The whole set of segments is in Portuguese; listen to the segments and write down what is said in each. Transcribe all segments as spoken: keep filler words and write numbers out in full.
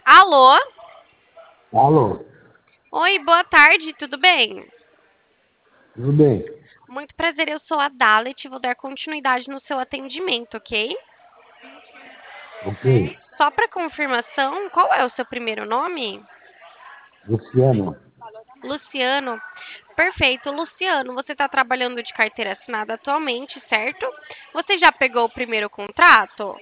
Alô? Alô, Oi, boa tarde, tudo bem? tudo bem? Muito prazer, eu sou a Dalet, vou dar continuidade no seu atendimento, ok? Ok. Só para confirmação, qual é o seu primeiro nome? Luciano, Luciano. Perfeito, Luciano, você está trabalhando de carteira assinada atualmente, certo? Você já pegou o primeiro contrato?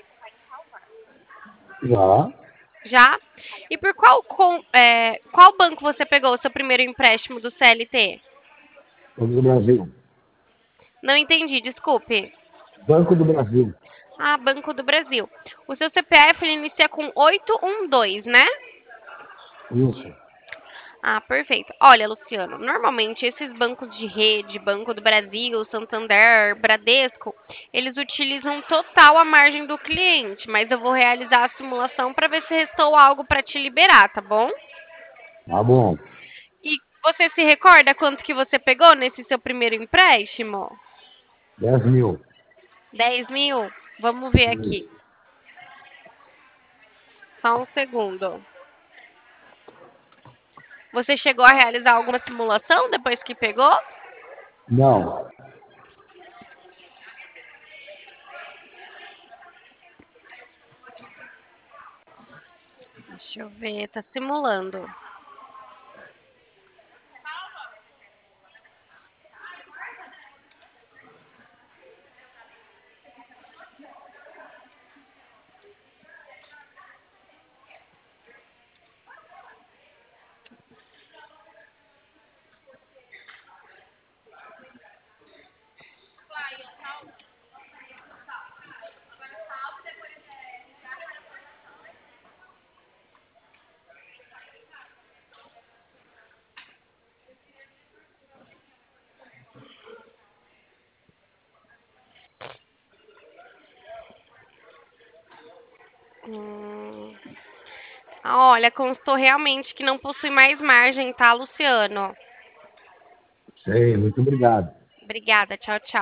já, Já? E por qual, com- é, qual banco você pegou o seu primeiro empréstimo do C L T? Banco do Brasil. Não entendi, desculpe. Banco do Brasil. Ah, Banco do Brasil. O seu C P F ele inicia com oito um dois, né? Isso. Ah, perfeito. Olha, Luciano, normalmente esses bancos de rede, Banco do Brasil, Santander, Bradesco, eles utilizam total a margem do cliente, mas eu vou realizar a simulação para ver se restou algo para te liberar, tá bom? Tá bom. E você se recorda quanto que você pegou nesse seu primeiro empréstimo? Dez mil. Dez mil? Vamos ver aqui. Isso. Só um segundo. Você chegou a realizar alguma simulação depois que pegou? Não. Deixa eu ver, tá simulando. Hum. Olha, constou realmente que não possui mais margem, tá, Luciano? Sei, muito obrigado. Obrigada, tchau, tchau.